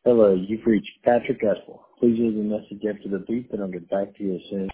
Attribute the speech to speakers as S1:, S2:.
S1: Hello, you've reached Patrick Ethel. Please leave a message after the beep and I'll get back to you as soon as